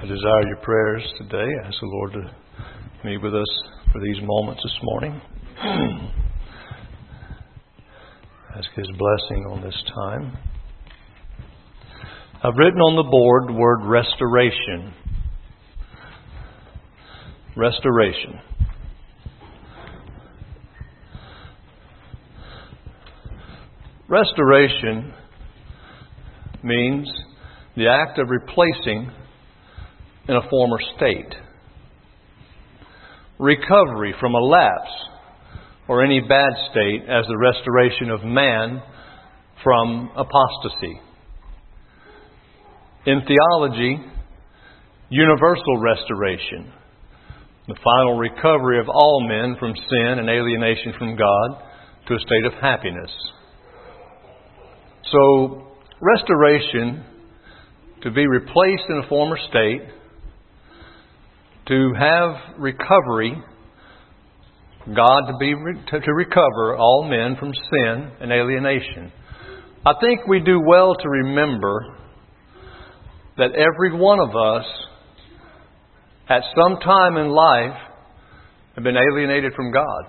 I desire your prayers today. I ask the Lord to be with us for these moments this morning. Ask His blessing on this time. I've written on the board the word restoration. Restoration. Restoration means the act of replacing in a former state. Recovery from a lapse or any bad state as the restoration of man from apostasy. In theology, universal restoration, the final recovery of all men from sin and alienation from God to a state of happiness. So, restoration, to be replaced in a former state, to have recovery, God to recover all men from sin and alienation. I think we do well to remember that every one of us at some time in life have been alienated from God.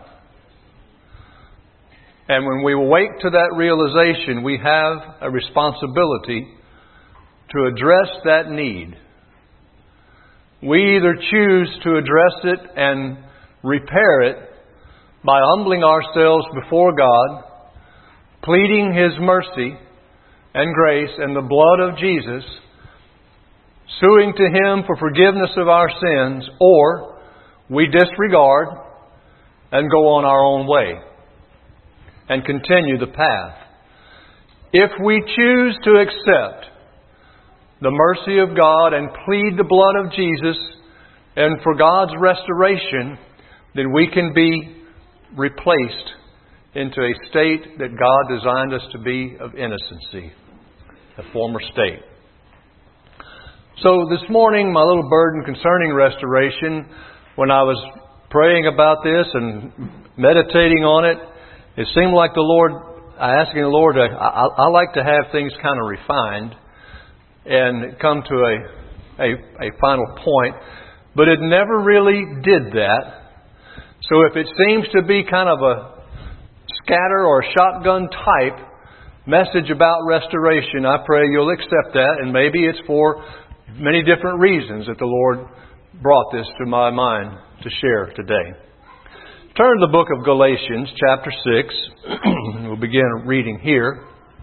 And when we awake to that realization, we have a responsibility to address that need. We either choose to address it and repair it by humbling ourselves before God, pleading His mercy and grace and the blood of Jesus, suing to Him for forgiveness of our sins, or we disregard and go on our own way and continue the path. If we choose to accept the mercy of God and plead the blood of Jesus and for God's restoration, then we can be replaced into a state that God designed us to be of innocency, a former state. So this morning, my little burden concerning restoration, when I was praying about this and meditating on it, it seemed like asking the Lord, I like to have things kind of refined and come to a final point. But it never really did that. So if it seems to be kind of a scatter or a shotgun type message about restoration, I pray you'll accept that. And maybe it's for many different reasons that the Lord brought this to my mind to share today. Turn to the book of Galatians, chapter 6. We'll begin reading here.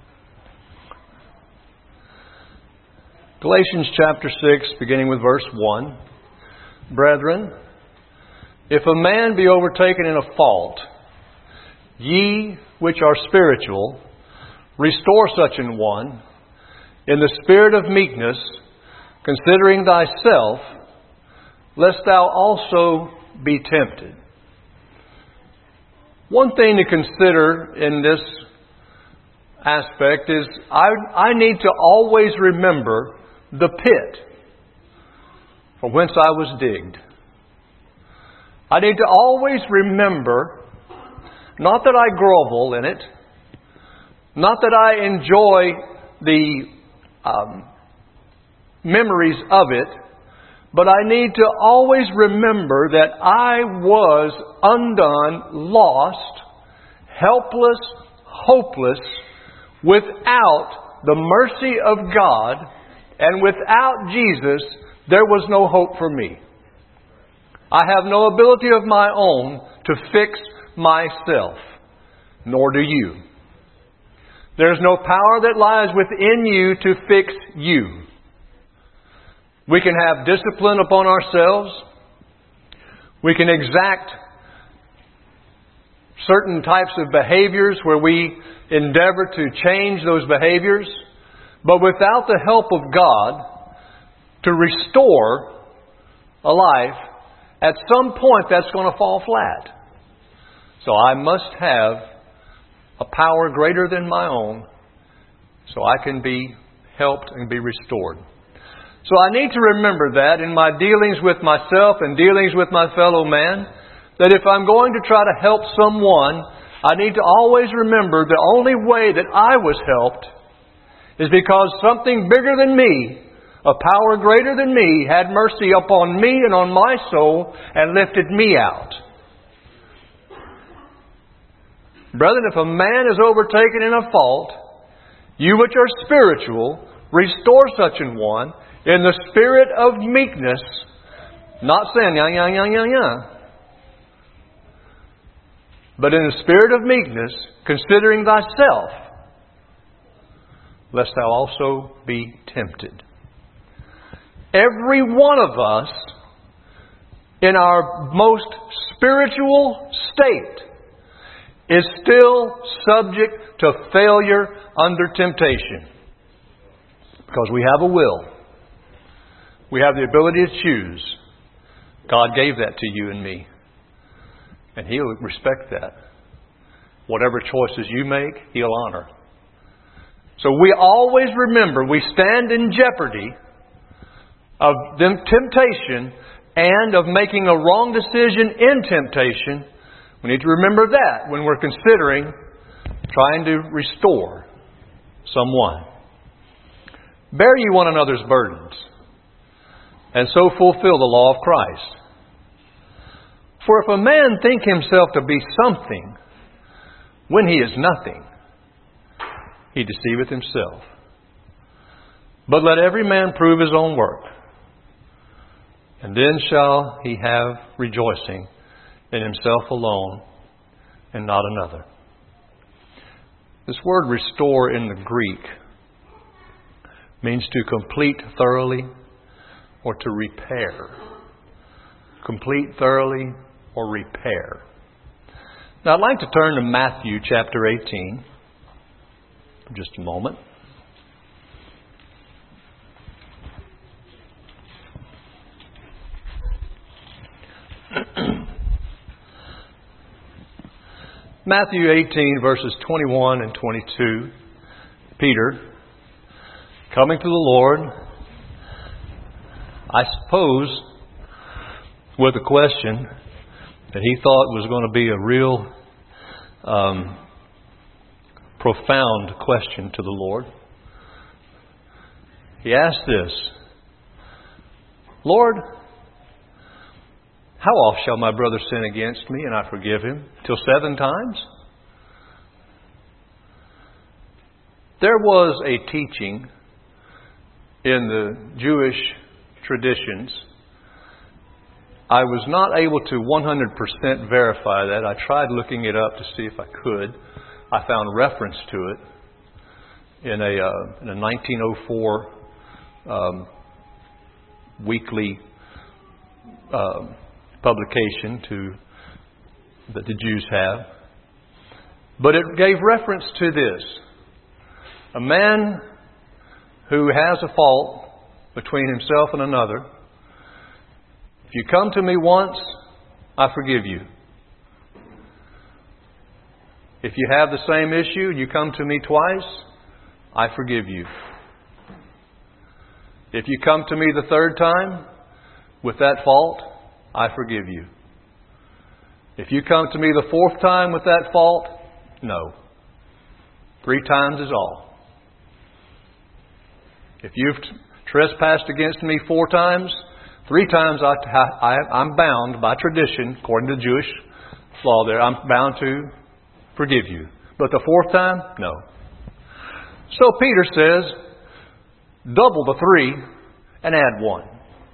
Galatians chapter 6, beginning with verse 1. Brethren, if a man be overtaken in a fault, ye which are spiritual, restore such an one in the spirit of meekness, considering thyself, lest thou also be tempted. One thing to consider in this aspect is I need to always remember the pit from whence I was digged. I need to always remember, not that I grovel in it, not that I enjoy the memories of it, but I need to always remember that I was undone, lost, helpless, hopeless, without the mercy of God, and without Jesus, there was no hope for me. I have no ability of my own to fix myself, nor do you. There's no power that lies within you to fix you. We can have discipline upon ourselves. We can exact certain types of behaviors where we endeavor to change those behaviors. But without the help of God to restore a life, at some point that's going to fall flat. So I must have a power greater than my own so I can be helped and be restored. So I need to remember that in my dealings with myself and dealings with my fellow man, that if I'm going to try to help someone, I need to always remember the only way that I was helped is because something bigger than me a power greater than me, had mercy upon me and on my soul and lifted me out. Brethren, if a man is overtaken in a fault, you which are spiritual, restore such an one in the spirit of meekness, not saying, but in the spirit of meekness, considering thyself, lest thou also be tempted. Every one of us, in our most spiritual state, is still subject to failure under temptation. Because we have a will. We have the ability to choose. God gave that to you and me. And He'll respect that. Whatever choices you make, He'll honor. So we always remember we stand in jeopardy of temptation and of making a wrong decision in temptation. We need to remember that when we're considering trying to restore someone. Bear ye one another's burdens, and so fulfill the law of Christ. For if a man think himself to be something, when he is nothing, he deceiveth himself. But let every man prove his own work, and then shall he have rejoicing in himself alone and not another. This word restore in the Greek means to complete thoroughly or to repair. Complete thoroughly or repair. Now I'd like to turn to Matthew chapter 18 for just a moment. Matthew 18 verses 21 and 22. Peter, coming to the Lord, I suppose, with a question that he thought was going to be a real profound question to the Lord. He asked this, Lord, how oft shall my brother sin against me and I forgive him? Till 7 times? There was a teaching in the Jewish traditions. I was not able to 100% verify that. I tried looking it up to see if I could. I found reference to it in a 1904 weekly publication that the Jews have. But it gave reference to this. A man who has a fault between himself and another, if you come to me once, I forgive you. If you have the same issue and you come to me twice, I forgive you. If you come to me the 3rd time with that fault, I forgive you. If you come to me the 4th time with that fault, no. 3 times is all. If you've trespassed against me 4 times, 3 times I'm bound by tradition, according to the Jewish law there, I'm bound to forgive you. But the 4th time, no. So Peter says, double the 3 and add 1.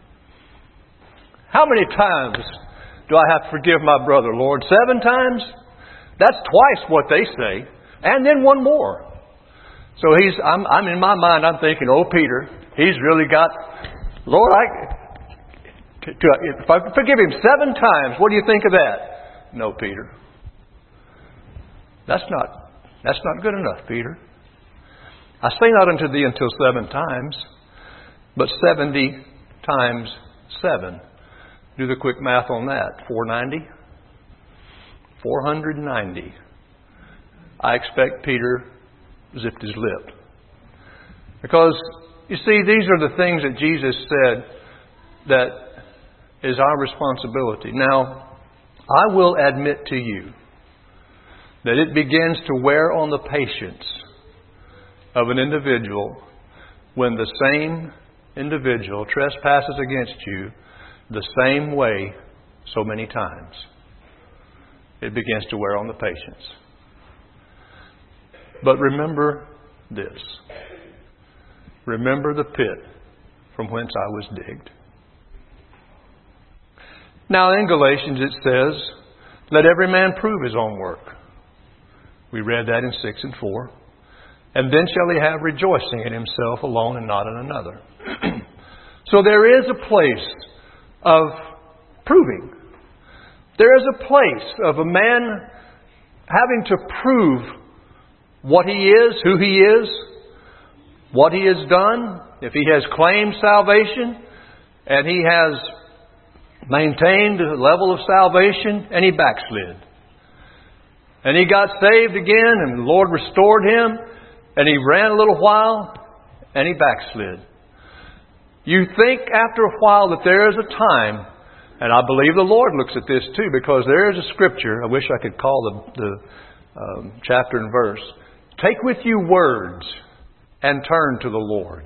How many times do I have to forgive my brother, Lord? 7 times? That's twice what they say. And then 1 more. So I'm in my mind, I'm thinking, oh, Peter, he's really got, Lord, if I forgive him 7 times, what do you think of that? No, Peter. That's not good enough, Peter. I say not unto thee until 7 times, but 70 times 7. Do the quick math on that. 490? 490. I expect Peter zipped his lip. Because, you see, these are the things that Jesus said that is our responsibility. Now, I will admit to you that it begins to wear on the patience of an individual when the same individual trespasses against you the same way so many times, it begins to wear on the patience. But remember this. Remember the pit from whence I was digged. Now in Galatians it says, let every man prove his own work. We read that in 6 and 4. And then shall he have rejoicing in himself alone and not in another. So there is a place of proving. There is a place of a man having to prove what he is, who he is, what he has done. If he has claimed salvation and he has maintained a level of salvation and he backslid. And he got saved again and the Lord restored him and he ran a little while and he backslid. You think after a while that there is a time, and I believe the Lord looks at this too, because there is a scripture, I wish I could call the chapter and verse. Take with you words and turn to the Lord.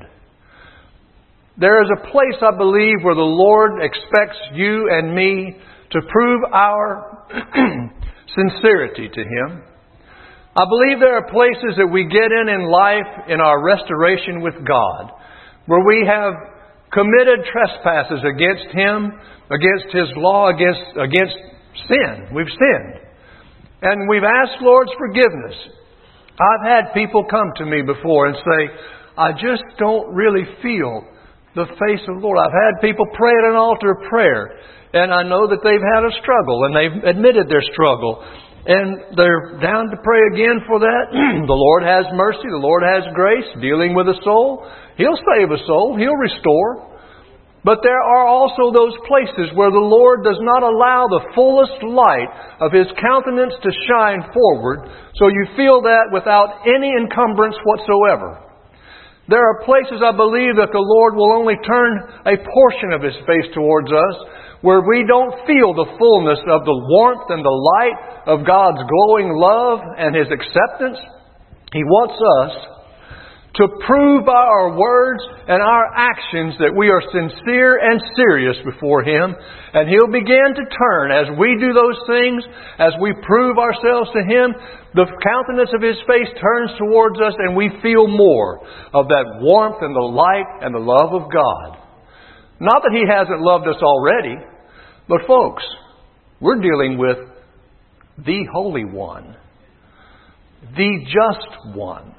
There is a place, I believe, where the Lord expects you and me to prove our sincerity to Him. I believe there are places that we get in life in our restoration with God, where we have committed trespasses against Him, against His law, against sin. We've sinned. And we've asked Lord's forgiveness. I've had people come to me before and say, I just don't really feel the face of the Lord. I've had people pray at an altar of prayer, and I know that they've had a struggle, and they've admitted their struggle, and they're down to pray again for that. The Lord has mercy. The Lord has grace dealing with a soul. He'll save a soul. He'll restore. But there are also those places where the Lord does not allow the fullest light of His countenance to shine forward, so you feel that without any encumbrance whatsoever. There are places, I believe, that the Lord will only turn a portion of His face towards us, where we don't feel the fullness of the warmth and the light of God's glowing love and His acceptance. He wants us to prove by our words and our actions that we are sincere and serious before Him. And He'll begin to turn as we do those things, as we prove ourselves to Him. The countenance of His face turns towards us and we feel more of that warmth and the light and the love of God. Not that He hasn't loved us already, but folks, we're dealing with the Holy One, the Just One.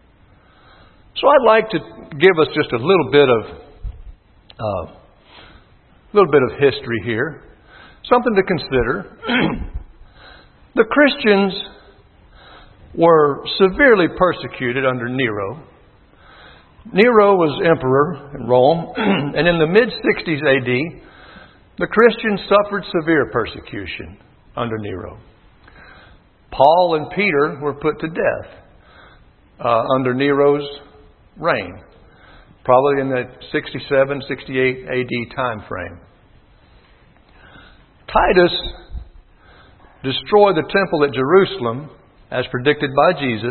So I'd like to give us just a little bit of history here, something to consider. The Christians were severely persecuted under Nero. Nero was emperor in Rome, and in the mid-60s AD, the Christians suffered severe persecution under Nero. Paul and Peter were put to death under Nero's reign, probably in the 67, 68 AD time frame. Titus destroyed the temple at Jerusalem, as predicted by Jesus,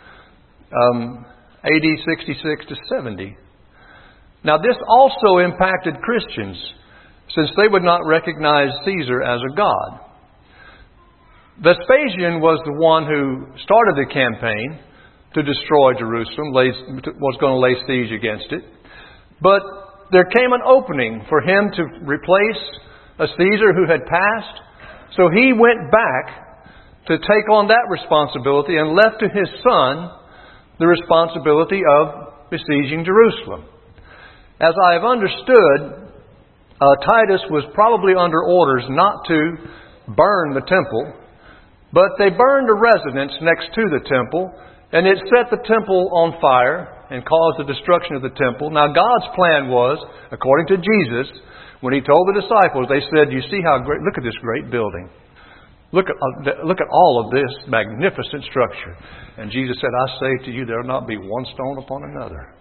AD 66 to 70. Now this also impacted Christians, since they would not recognize Caesar as a god. Vespasian was the one who started the campaign to destroy Jerusalem, was going to lay siege against it. But there came an opening for him to replace a Caesar who had passed. So he went back to take on that responsibility and left to his son the responsibility of besieging Jerusalem. As I have understood, Titus was probably under orders not to burn the temple, but they burned a residence next to the temple, and it set the temple on fire and caused the destruction of the temple. Now God's plan was, according to Jesus, when He told the disciples, they said, you see how great, look at this great building. Look at all of this magnificent structure. And Jesus said, I say to you, there will not be one stone upon another.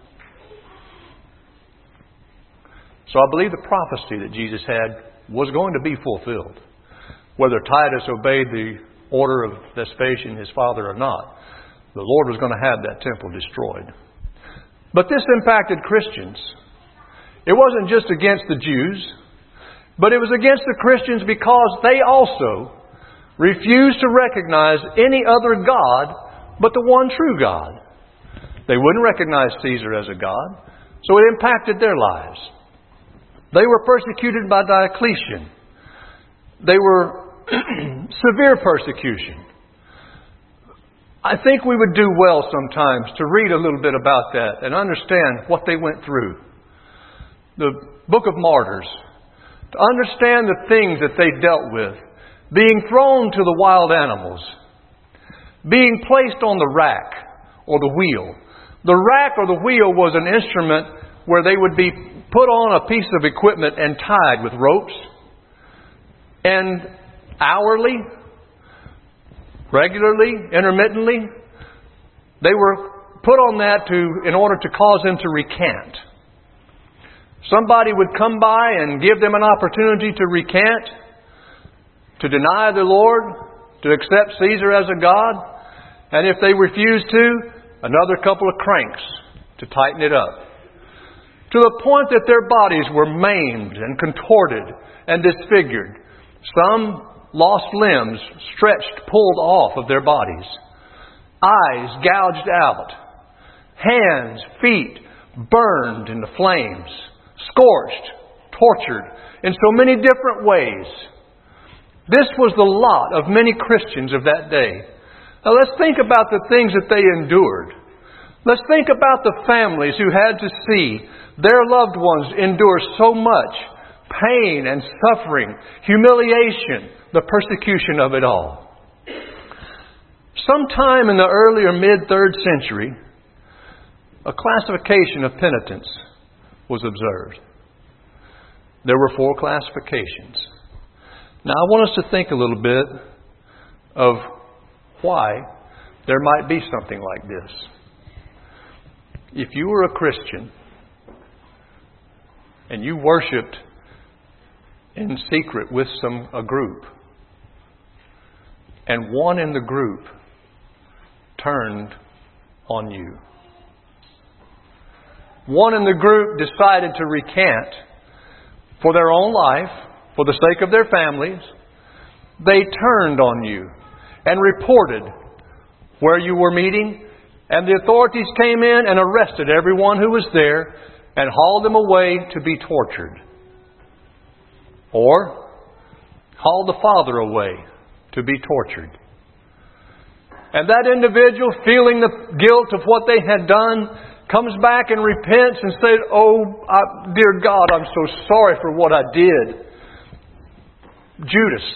So I believe the prophecy that Jesus had was going to be fulfilled. Whether Titus obeyed the order of Vespasian, his father, or not, the Lord was going to have that temple destroyed. But this impacted Christians. It wasn't just against the Jews, but it was against the Christians because they also refused to recognize any other God but the one true God. They wouldn't recognize Caesar as a god, so it impacted their lives. They were persecuted by Diocletian. They were severe persecution. I think we would do well sometimes to read a little bit about that and understand what they went through. The Book of Martyrs. To understand the things that they dealt with. Being thrown to the wild animals. Being placed on the rack or the wheel. The rack or the wheel was an instrument where they would be put on a piece of equipment and tied with ropes. And hourly, regularly, intermittently, they were put on that in order to cause them to recant. Somebody would come by and give them an opportunity to recant, to deny the Lord, to accept Caesar as a god, and if they refused to, another couple of cranks to tighten it up. To the point that their bodies were maimed and contorted and disfigured. Some lost limbs stretched, pulled off of their bodies. Eyes gouged out. Hands, feet burned in the flames. Scorched, tortured in so many different ways. This was the lot of many Christians of that day. Now let's think about the things that they endured. Let's think about the families who had to see their loved ones endure so much pain and suffering, humiliation, the persecution of it all. Sometime in the earlier mid-3rd century, a classification of penitents was observed. There were 4 classifications. Now I want us to think a little bit of why there might be something like this. If you were a Christian and you worshipped in secret with a group, and one in the group turned on you. One in the group decided to recant for their own life, for the sake of their families. They turned on you and reported where you were meeting, and the authorities came in and arrested everyone who was there and hauled them away to be tortured. Or hauled the father away to be tortured. And that individual, feeling the guilt of what they had done, comes back and repents and says, dear God, I'm so sorry for what I did. Judas.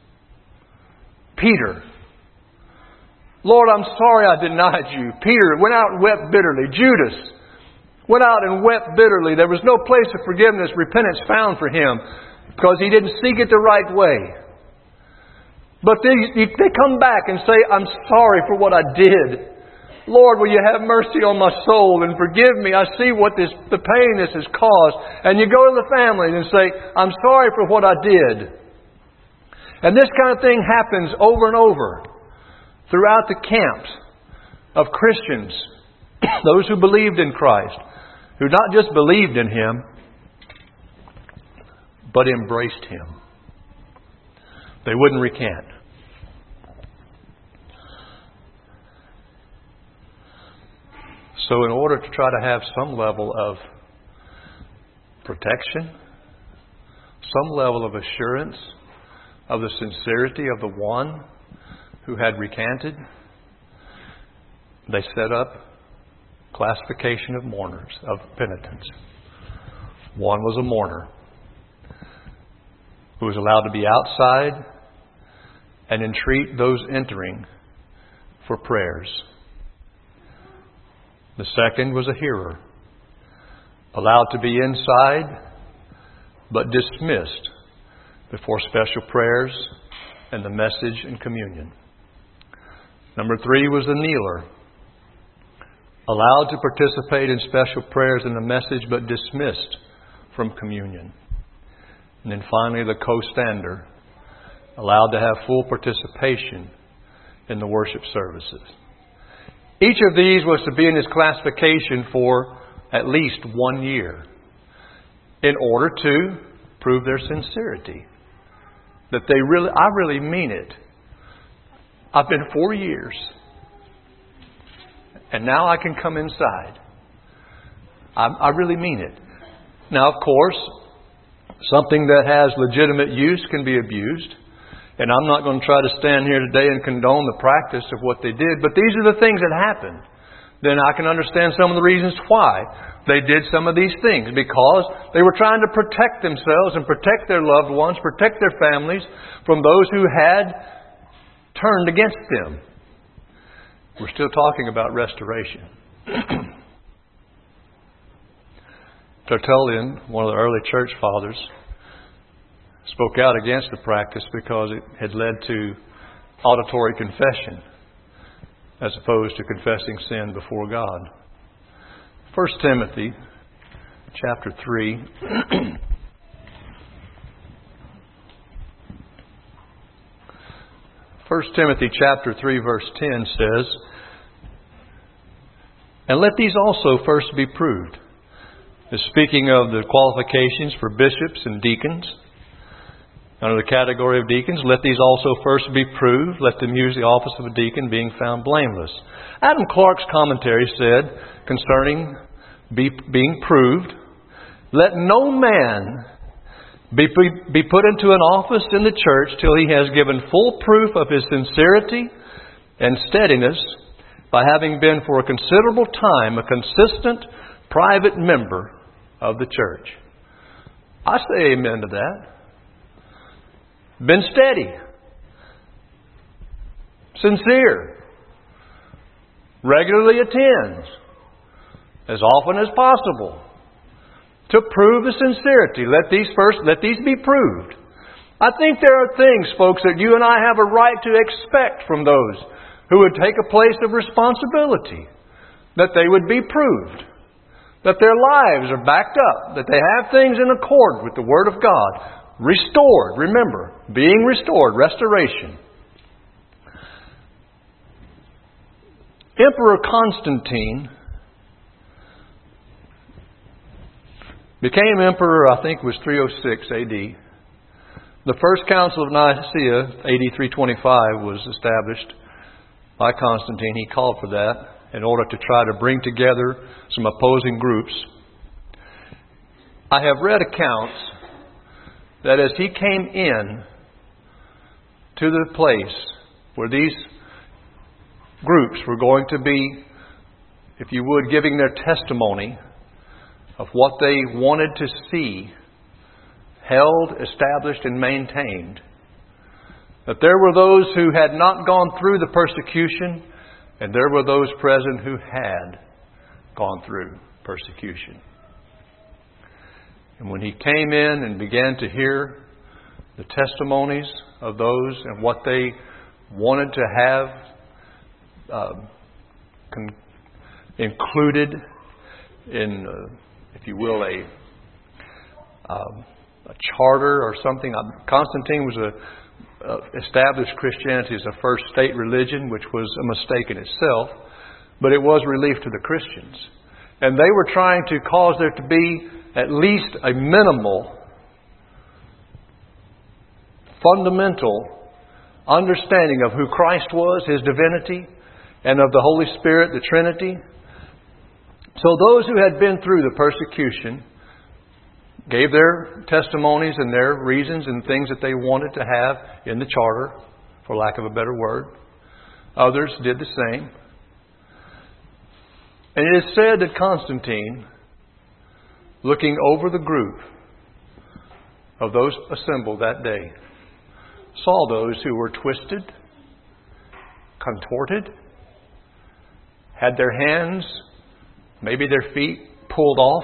Peter. Lord, I'm sorry I denied you. Peter went out and wept bitterly. Judas went out and wept bitterly. There was no place of forgiveness, repentance found for him because he didn't seek it the right way. But they come back and say, I'm sorry for what I did. Lord, will you have mercy on my soul and forgive me? I see the pain this has caused. And you go to the family and say, I'm sorry for what I did. And this kind of thing happens over and over throughout the camps of Christians, those who believed in Christ, who not just believed in Him, but embraced Him. They wouldn't recant. So in order to try to have some level of protection, some level of assurance of the sincerity of the one who had recanted, they set up classification of mourners, of penitents. One was a mourner who was allowed to be outside and entreat those entering for prayers. The second was a hearer, allowed to be inside but dismissed before special prayers and the message and communion. Number 3 was the kneeler, allowed to participate in special prayers and the message but dismissed from communion. And then finally the co-stander, allowed to have full participation in the worship services. Each of these was to be in this classification for at least 1 year. in order to prove their sincerity. That I really mean it. I've been 4 years. And now I can come inside. I really mean it. Now, of course, something that has legitimate use can be abused. And I'm not going to try to stand here today and condone the practice of what they did. But these are the things that happened. Then I can understand some of the reasons why they did some of these things. Because they were trying to protect themselves and protect their loved ones, protect their families from those who had turned against them. We're still talking about restoration. Tertullian, one of the early church fathers, spoke out against the practice because it had led to auditory confession as opposed to confessing sin before God. 1 Timothy chapter 3. 1 Timothy chapter 3 verse 10 says, "And let these also first be proved." It's speaking of the qualifications for bishops and deacons. Under the category of deacons, let these also first be proved. Let them use the office of a deacon, being found blameless. Adam Clarke's commentary said, concerning being proved, "Let no man be put into an office in the church till he has given full proof of his sincerity and steadiness by having been for a considerable time a consistent private member of the church." I say amen to that. Been steady, sincere, regularly attends, as often as possible, to prove the sincerity. Let these be proved. I think there are things, folks, that you and I have a right to expect from those who would take a place of responsibility. That they would be proved. That their lives are backed up. That they have things in accord with the Word of God. Restored, remember, being restored, restoration. Emperor Constantine became emperor, I think it was 306 AD. The First Council of Nicaea, AD 325, was established by Constantine. He called for that in order to try to bring together some opposing groups. I have read accounts that as he came in to the place where these groups were going to be, if you would, giving their testimony of what they wanted to see held, established, and maintained, that there were those who had not gone through the persecution, and there were those present who had gone through persecution. And when he came in and began to hear the testimonies of those and what they wanted to have included in, if you will, a charter or something. Constantine was established Christianity as a first state religion, which was a mistake in itself, but it was relief to the Christians. And they were trying to cause there to be at least a minimal, fundamental understanding of who Christ was, His divinity, and of the Holy Spirit, the Trinity. So those who had been through the persecution gave their testimonies and their reasons and things that they wanted to have in the charter, for lack of a better word. Others did the same. And it is said that Constantine, looking over the group of those assembled that day, saw those who were twisted, contorted, had their hands, maybe their feet pulled off,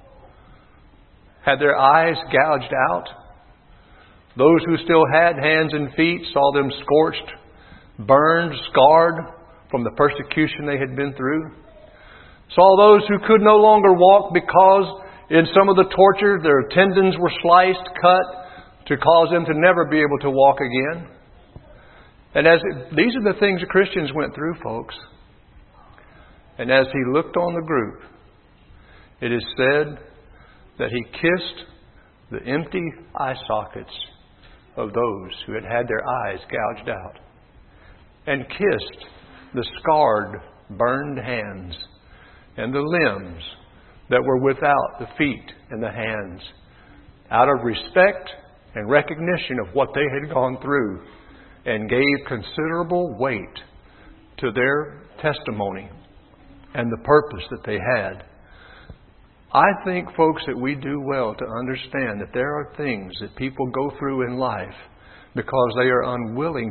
had their eyes gouged out. Those who still had hands and feet saw them scorched, burned, scarred from the persecution they had been through. Saw those who could no longer walk because in some of the torture their tendons were sliced, cut, to cause them to never be able to walk again. And these are the things the Christians went through, folks. And as he looked on the group, it is said that He kissed the empty eye sockets of those who had had their eyes gouged out, and kissed the scarred, burned hands and the limbs that were without the feet and the hands, out of respect and recognition of what they had gone through, and gave considerable weight to their testimony and the purpose that they had. I think, folks, that we do well to understand that there are things that people go through in life because they are unwilling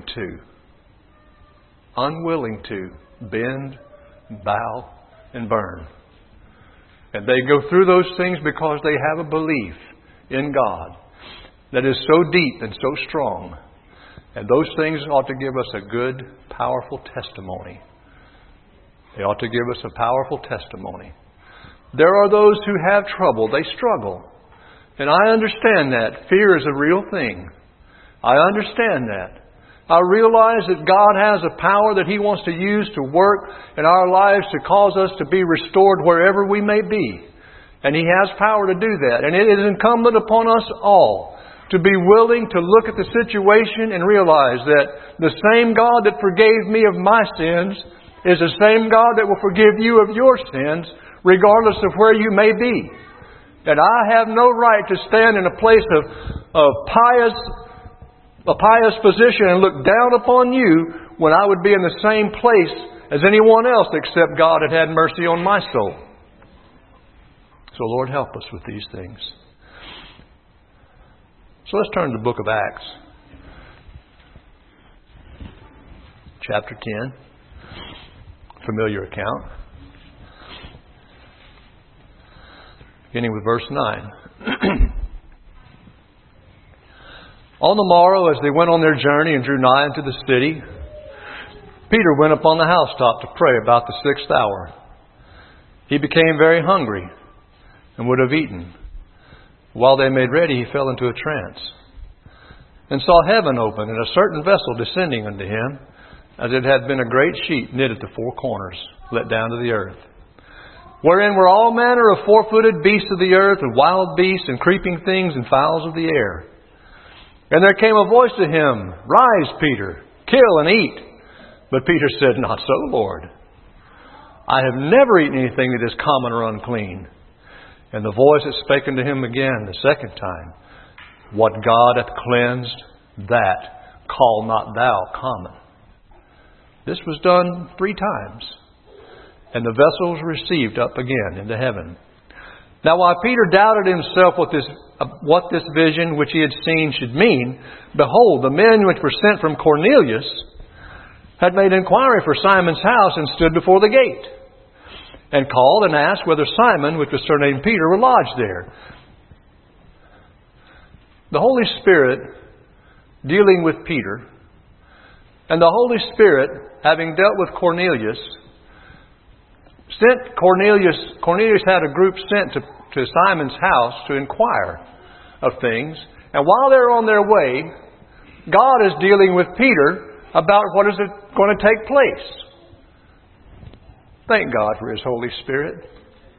to bend, bow, and burn. And they go through those things because they have a belief in God that is so deep and so strong. And those things ought to give us a good, powerful testimony. They ought to give us a powerful testimony. There are those who have trouble. They struggle. And I understand that. Fear is a real thing. I understand that. I realize that God has a power that He wants to use to work in our lives to cause us to be restored wherever we may be. And He has power to do that. And it is incumbent upon us all to be willing to look at the situation and realize that the same God that forgave me of my sins is the same God that will forgive you of your sins, regardless of where you may be. And I have no right to stand in a place of a pious position and look down upon you when I would be in the same place as anyone else except God had had mercy on my soul. So Lord, help us with these things. So let's turn to the book of Acts. Chapter 10. Familiar account. Beginning with verse 9. On the morrow, as they went on their journey and drew nigh unto the city, Peter went up on the housetop to pray about the 6th hour. He became very hungry and would have eaten. While they made ready, he fell into a trance, and saw heaven open, and a certain vessel descending unto him, as it had been a great sheet knit at the four corners, let down to the earth, wherein were all manner of four-footed beasts of the earth, and wild beasts, and creeping things, and fowls of the air. And there came a voice to him, Rise, Peter, kill and eat. But Peter said, Not so, Lord. I have never eaten anything that is common or unclean. And the voice that spake unto him again the second time, What God hath cleansed, that call not thou common. This was done 3 times, and the vessel was received up again into heaven. Now while Peter doubted himself what this vision which he had seen should mean, behold, the men which were sent from Cornelius had made inquiry for Simon's house, and stood before the gate, and called and asked whether Simon, which was surnamed Peter, were lodged there. The Holy Spirit dealing with Peter, and the Holy Spirit, having dealt with Cornelius, sent Cornelius had a group sent to Simon's house to inquire of things. And while they're on their way, God is dealing with Peter about what is going to take place. Thank God for His Holy Spirit.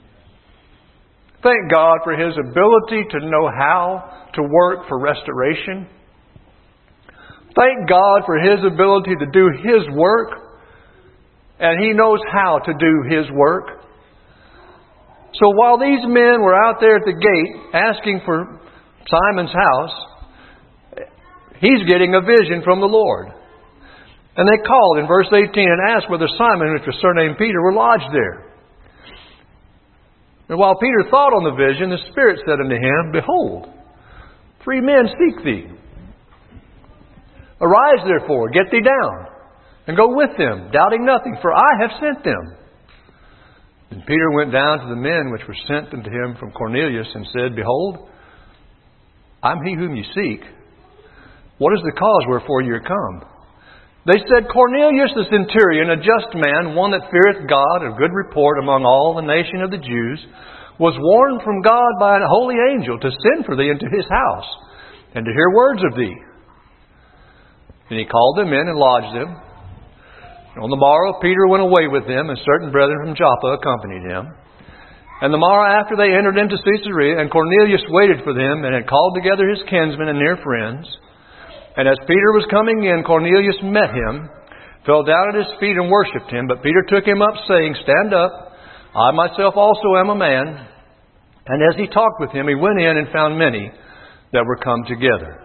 Thank God for His ability to know how to work for restoration. Thank God for His ability to do His work. And He knows how to do His work. So while these men were out there at the gate asking for Simon's house, he's getting a vision from the Lord. And they called in verse 18 and asked whether Simon, which was surnamed Peter, were lodged there. And while Peter thought on the vision, the Spirit said unto him, Behold, 3 men seek thee. Arise therefore, get thee down, and go with them, doubting nothing, for I have sent them. And Peter went down to the men which were sent unto him from Cornelius, and said, Behold, I'm he whom ye seek. What is the cause wherefore ye are come? They said, Cornelius the centurion, a just man, one that feareth God, of good report among all the nation of the Jews, was warned from God by a holy angel to send for thee into his house, and to hear words of thee. And he called them in and lodged them. And on the morrow Peter went away with them, and certain brethren from Joppa accompanied him. And the morrow after they entered into Caesarea, and Cornelius waited for them, and had called together his kinsmen and near friends. And as Peter was coming in, Cornelius met him, fell down at his feet and worshipped him. But Peter took him up, saying, Stand up, I myself also am a man. And as he talked with him, he went in and found many that were come together.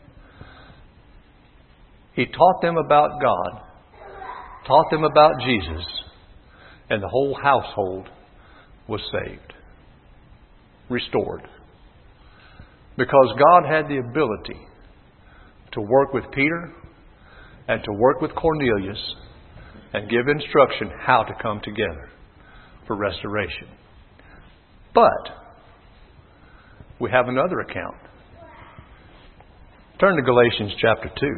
He taught them about God, taught them about Jesus, and the whole household was saved, restored. Because God had the ability to work with Peter and to work with Cornelius and give instruction how to come together for restoration. But we have another account. Turn to Galatians chapter 2.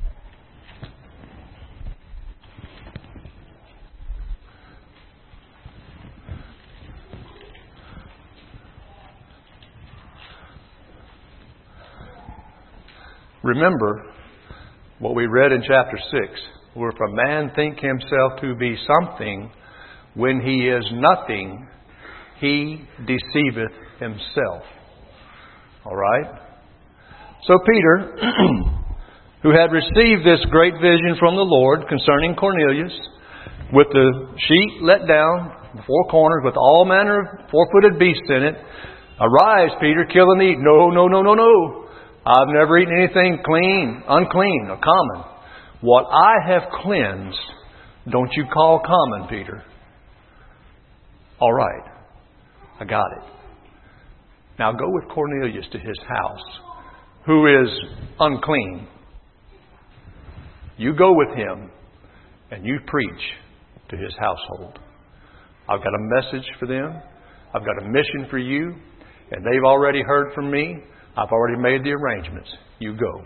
Remember what we read in chapter 6, where if a man think himself to be something when he is nothing, he deceiveth himself. All right? So Peter, who had received this great vision from the Lord concerning Cornelius, with the sheet let down, the four corners, with all manner of four-footed beasts in it, Arise, Peter, kill and eat. No. I've never eaten anything clean, unclean, or common. What I have cleansed, don't you call common, Peter. All right. I got it. Now go with Cornelius to his house, who is unclean. You go with him and you preach to his household. I've got a message for them. I've got a mission for you. And they've already heard from me. I've already made the arrangements. You go.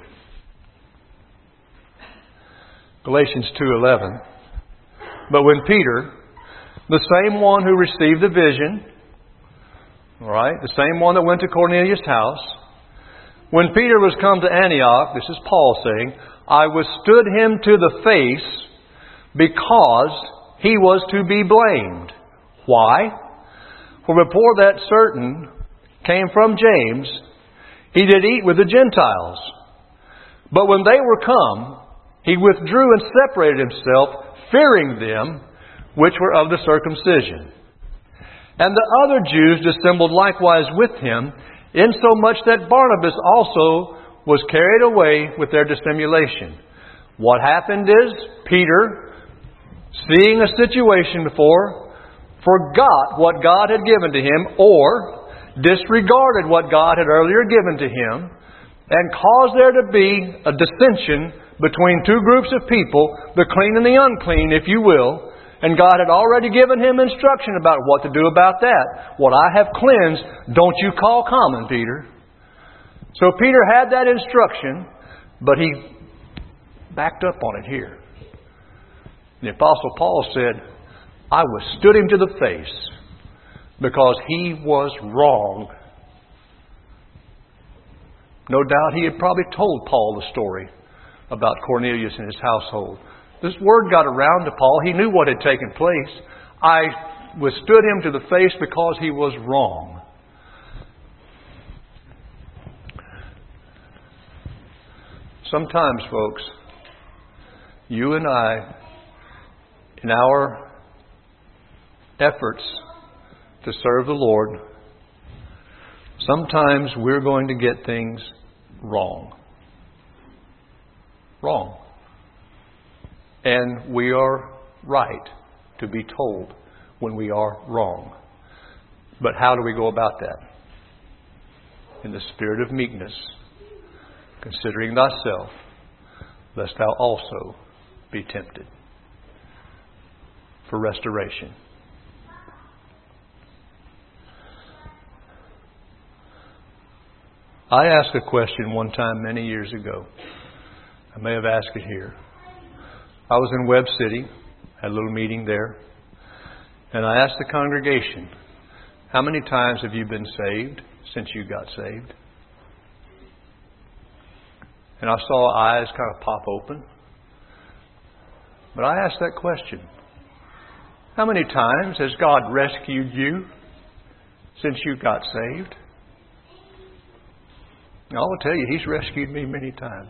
Galatians 2:11. But when Peter, the same one who received the vision, all right, the same one that went to Cornelius' house, when Peter was come to Antioch, this is Paul saying, I withstood him to the face because he was to be blamed. Why? For before that certain came from James, he did eat with the Gentiles. But when they were come, he withdrew and separated himself, fearing them which were of the circumcision. And the other Jews dissembled likewise with him, insomuch that Barnabas also was carried away with their dissimulation. What happened is, Peter, seeing a situation before, forgot what God had given to him, or disregarded what God had earlier given to him, and caused there to be a dissension between two groups of people, the clean and the unclean, if you will. And God had already given him instruction about what to do about that. What I have cleansed, don't you call common, Peter. So Peter had that instruction, but he backed up on it here. The Apostle Paul said, I withstood him to the face because he was wrong. No doubt he had probably told Paul the story about Cornelius and his household. This word got around to Paul. He knew what had taken place. I withstood him to the face because he was wrong. Sometimes, folks, you and I, in our efforts to serve the Lord, sometimes we're going to get things wrong. Wrong. And we are right to be told when we are wrong. But how do we go about that? In the spirit of meekness, considering thyself, lest thou also be tempted. For restoration. I asked a question one time many years ago. I may have asked it here. I was in Webb City, had a little meeting there, and I asked the congregation, how many times have you been saved since you got saved? And I saw eyes kind of pop open. But I asked that question. How many times has God rescued you since you got saved? I will tell you, He's rescued me many times.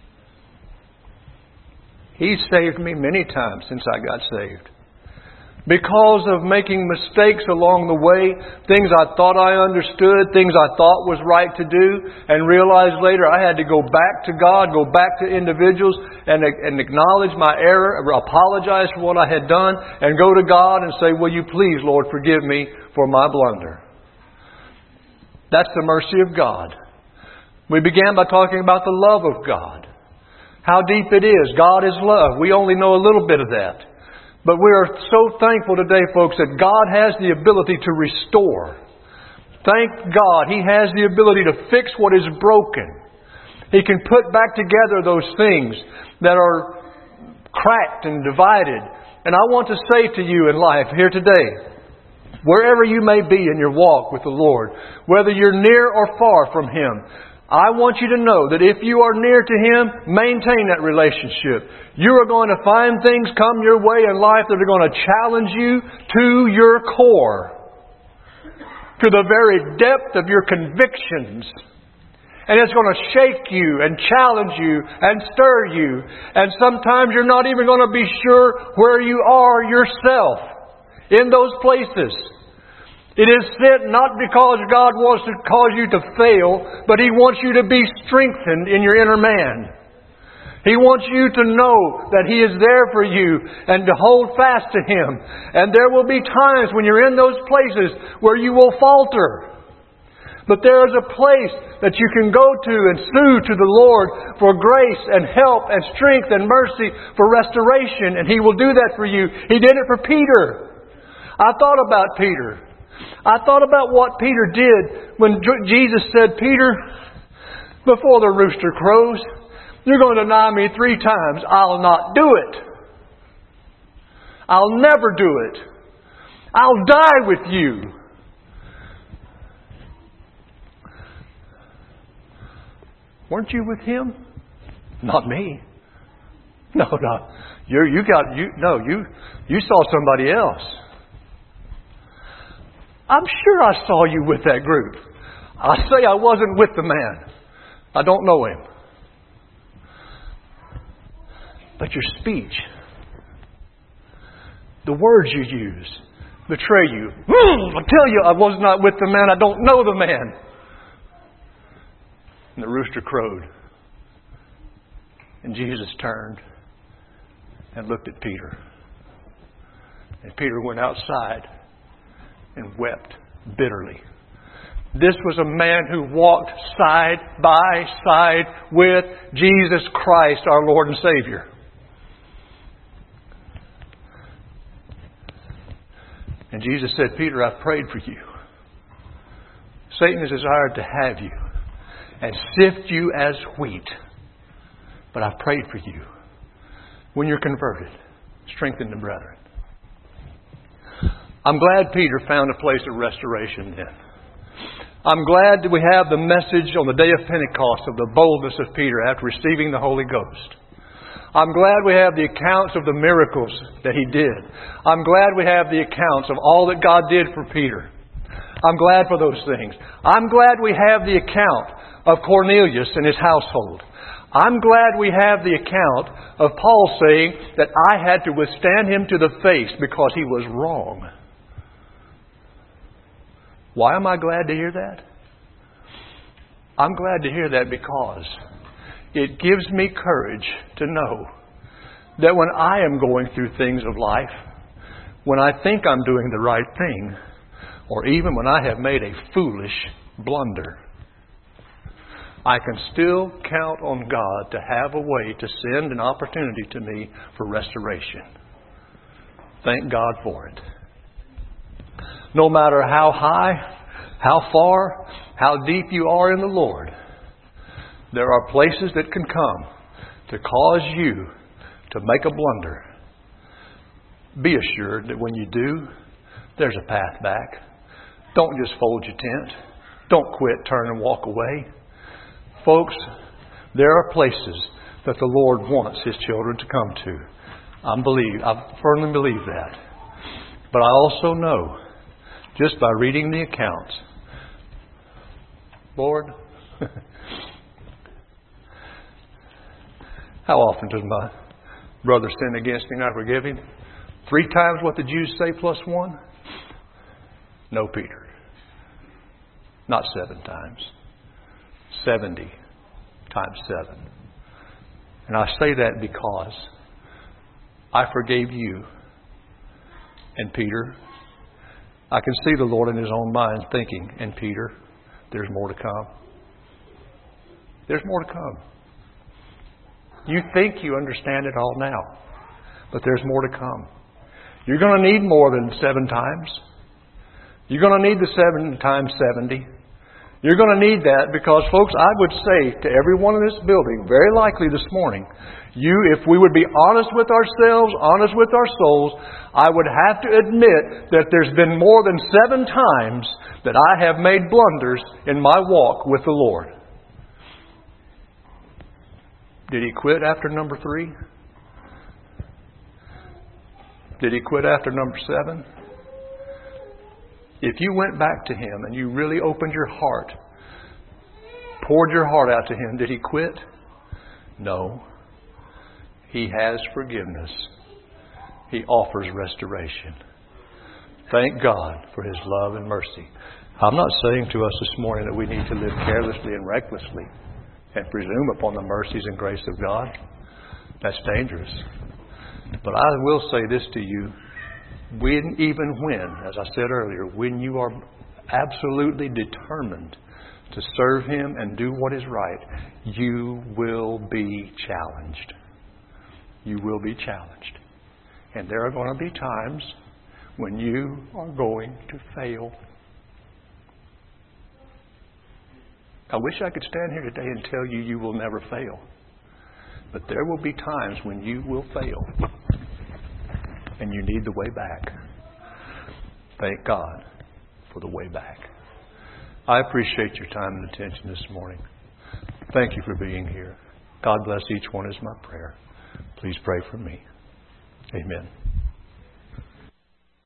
He's saved me many times since I got saved. Because of making mistakes along the way, things I thought I understood, things I thought was right to do, and realized later I had to go back to God, go back to individuals, and acknowledge my error, apologize for what I had done, and go to God and say, will you please, Lord, forgive me for my blunder. That's the mercy of God. We began by talking about the love of God. How deep it is. God is love. We only know a little bit of that. But we are so thankful today, folks, that God has the ability to restore. Thank God He has the ability to fix what is broken. He can put back together those things that are cracked and divided. And I want to say to you in life here today, wherever you may be in your walk with the Lord, whether you're near or far from Him, I want you to know that if you are near to Him, maintain that relationship. You are going to find things come your way in life that are going to challenge you to your core, to the very depth of your convictions. And it's going to shake you and challenge you and stir you. And sometimes you're not even going to be sure where you are yourself in those places. It is sent not because God wants to cause you to fail, but He wants you to be strengthened in your inner man. He wants you to know that He is there for you and to hold fast to Him. And there will be times when you're in those places where you will falter. But there is a place that you can go to and sue to the Lord for grace and help and strength and mercy for restoration. And He will do that for you. He did it for Peter. I thought about Peter. I thought about what Peter did when Jesus said, Peter, before the rooster crows, you're going to deny me 3 times. I'll not do it. I'll never do it. I'll die with you. Weren't you with Him? Not me. No. You saw somebody else. I'm sure I saw you with that group. I say I wasn't with the man. I don't know him. But your speech, the words you use, betray you. I tell you, I was not with the man. I don't know the man. And the rooster crowed. And Jesus turned and looked at Peter. And Peter went outside and wept bitterly. This was a man who walked side by side with Jesus Christ, our Lord and Savior. And Jesus said, Peter, I've prayed for you. Satan has desired to have you and sift you as wheat. But I've prayed for you. When you're converted, strengthen the brethren. I'm glad Peter found a place of restoration then. I'm glad that we have the message on the day of Pentecost of the boldness of Peter after receiving the Holy Ghost. I'm glad we have the accounts of the miracles that he did. I'm glad we have the accounts of all that God did for Peter. I'm glad for those things. I'm glad we have the account of Cornelius and his household. I'm glad we have the account of Paul saying that I had to withstand him to the face because he was wrong. Why am I glad to hear that? I'm glad to hear that because it gives me courage to know that when I am going through things of life, when I think I'm doing the right thing, or even when I have made a foolish blunder, I can still count on God to have a way to send an opportunity to me for restoration. Thank God for it. No matter how high, how far, how deep you are in the Lord, there are places that can come to cause you to make a blunder. Be assured that when you do, there's a path back. Don't just fold your tent. Don't quit, turn and walk away. Folks, there are places that the Lord wants His children to come to. I firmly believe that. But I also know just by reading the accounts. Lord, how often does my brother sin against me and I forgive him? 3 times what the Jews say plus 1? No, Peter. Not 7 times. 70 times 7. And I say that because I forgave you. And Peter, I can see the Lord in His own mind thinking, and Peter, there's more to come. There's more to come. You think you understand it all now, but there's more to come. You're going to need more than 7 times. You're going to need the 7 times 70. You're going to need that because, folks, I would say to everyone in this building, very likely this morning, if we would be honest with ourselves, honest with our souls, I would have to admit that there's been more than 7 times that I have made blunders in my walk with the Lord. Did He quit after number 3? Did He quit after number 7? If you went back to Him and you really opened your heart, poured your heart out to Him, did He quit? No. He has forgiveness. He offers restoration. Thank God for His love and mercy. I'm not saying to us this morning that we need to live carelessly and recklessly and presume upon the mercies and grace of God. That's dangerous. But I will say this to you. Even when, as I said earlier, when you are absolutely determined to serve Him and do what is right, you will be challenged. You will be challenged. And there are going to be times when you are going to fail. I wish I could stand here today and tell you you will never fail. But there will be times when you will fail. And you need the way back. Thank God for the way back. I appreciate your time and attention this morning. Thank you for being here. God bless each one is my prayer. Please pray for me. Amen.